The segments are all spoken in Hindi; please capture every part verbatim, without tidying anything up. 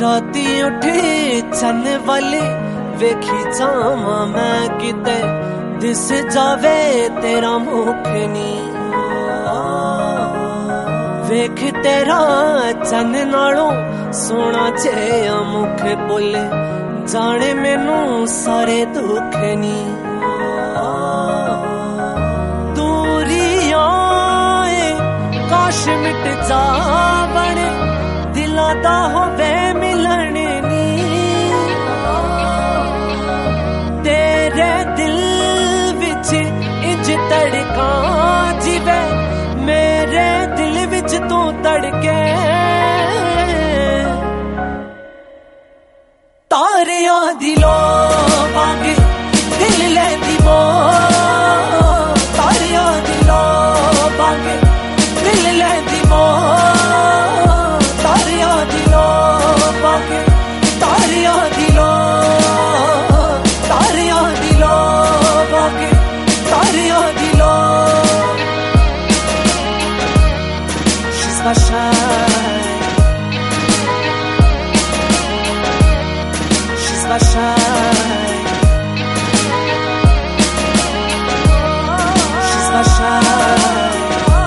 राती उठे चन वाले वेखी जावा मैं किते दिस जावे तेरा मुख नी वेख तेरा चन नालों सोना जिहा मुख बोले जाने मैनू सारे दुख नी दूरियां काश मिट जावण दिलां दा होवे मिलन नी तेरे दिल विच इंज तड़का जिवे मेरे दिल विच तू तड़के तारियां दिलों वांग दिल लैंदी वो तारियां दिलों वांग दिल लैंदी वो तारियां दिलों वांग तारियां दिलों तारियां दिलों वांग तारियां दिलों She's my shine She's my shine She's my shine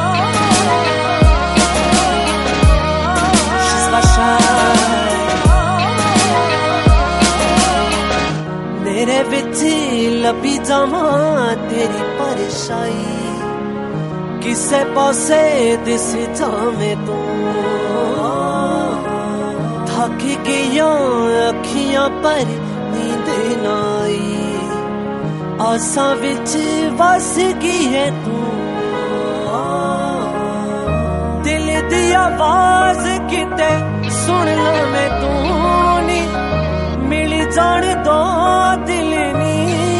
She's my shine मेरे विच लभी जावां तेरी परछाई किसे पासे दिस जावे तू थक गईयां अखियां पर नींद ना आई आसां विच वस गई है तू दिल दी आवाज किते सुन लवे तू नी मिल जान दो दिल नी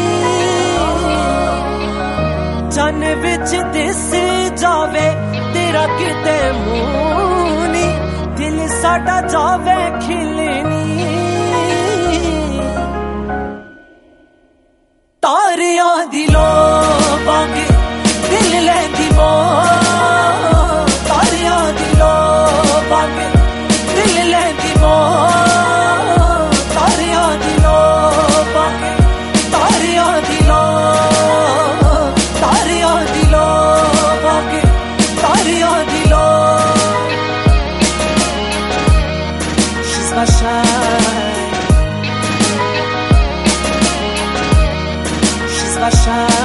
चन विच दिस जावे तेरा किते मुंह नी दिल साडा जावे खिलनी तारियां दिलों वांग दिल लैंदी वो तारियां दिलों वांग दिल लैंदी वो तारियां दिलों वांग तारियां दिलों तारियां दिलों वांग तारियां दिलों She's my shine She's my shine